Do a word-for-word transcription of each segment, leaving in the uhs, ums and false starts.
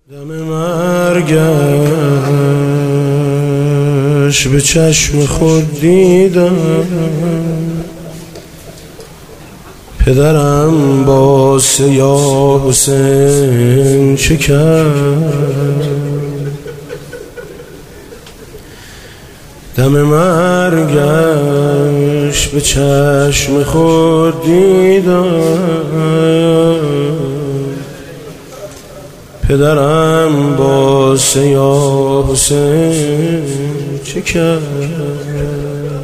دم مرگش به چشم خود دیدم، پدرم با سیاه حسین چه کرد. دم مرگش به چشم خود دیدم، پدرم با سیاه حسین چه کرد.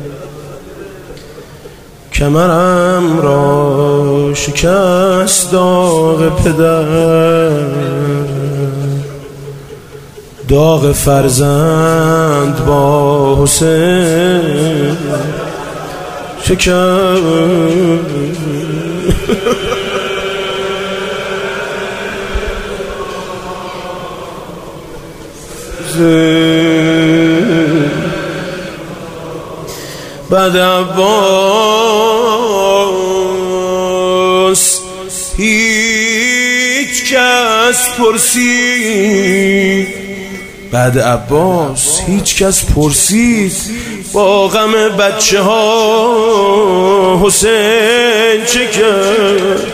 کمرم را شکست داغ پدر، داغ فرزند با حسین چه کرد. بعد عباس هیچ کس پرسید، بعد عباس هیچ کس پرسید با غم بچه ها حسین چه کرد.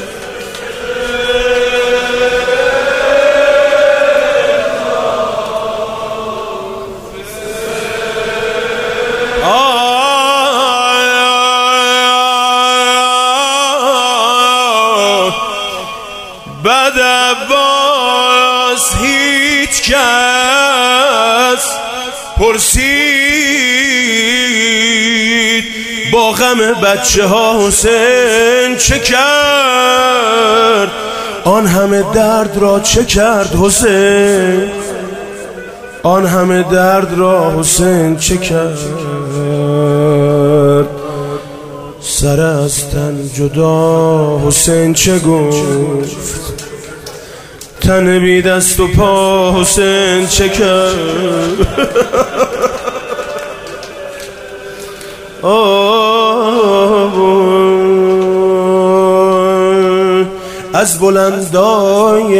بعد عباس هیچ کس پرسید با غم بچه ها حسین چه کرد. آن همه درد را چه کرد حسین، آن همه درد را حسین چه کرد. سر از تن جدا حسین چه گفت، تن بی دست و پا حسین چه کرد. از بلندای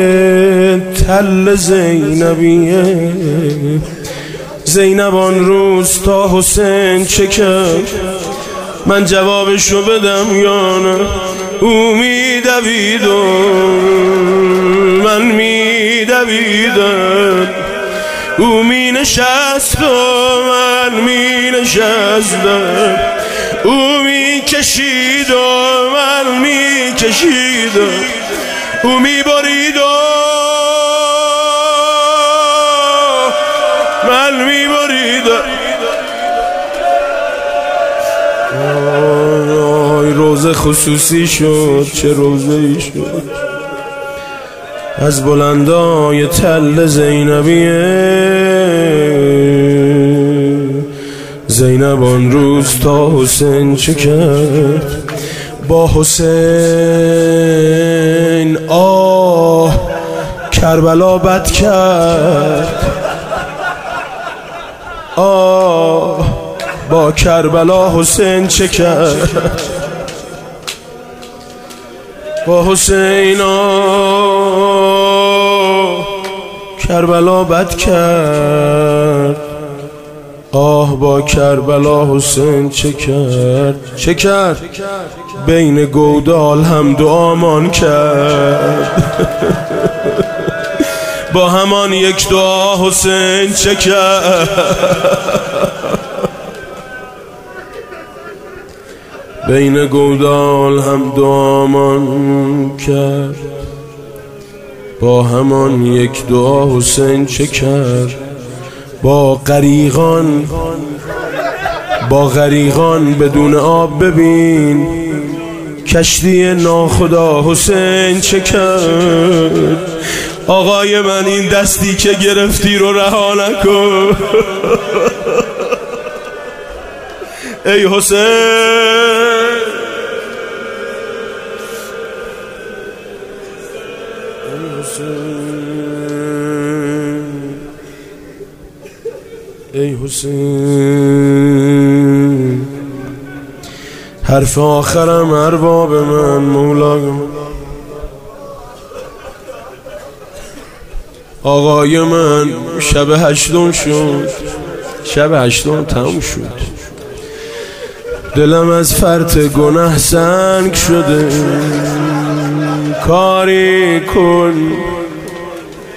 تل زینبیه زینب آن روز تا حسین چه کرد. من جوابشو بدم یا نه؟ او میدویدم، من میدویدم، او مینشست و من مینشستم، او میکشید و من میکشیدم، او میبرید و من میبریدم. آی روزه خصوصی شد، چه روزه ای شد. از بلندای تل زینبیه زینب آن روز تا حسین چه کرد. با حسین آه کربلا بد کرد، آه با کربلا حسین چه کرد. با حسین آه کربلا بد کرد، آه با کربلا حسین چه کرد. چه کرد؟ بین گودال هم دعامان کرد. با همان یک دعا حسین چه کرد. بین گودال هم دعامان کرد، با همان یک دعا حسین چه کرد. با غریقان با غریقان بدون آب ببین کشتی ناخدا حسین چه کرد. آقای من این دستی که گرفتی رو رها نکن ای حسین. ای حسین حرف آخرم ارباب من مولا آقای من شب هشتم شد، شب هشتم تموم شد. دلم از فرط گناه سنگ شده، کاری کن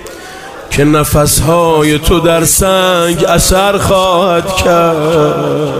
که نفسهای تو در سنگ اثر خواهد کرد.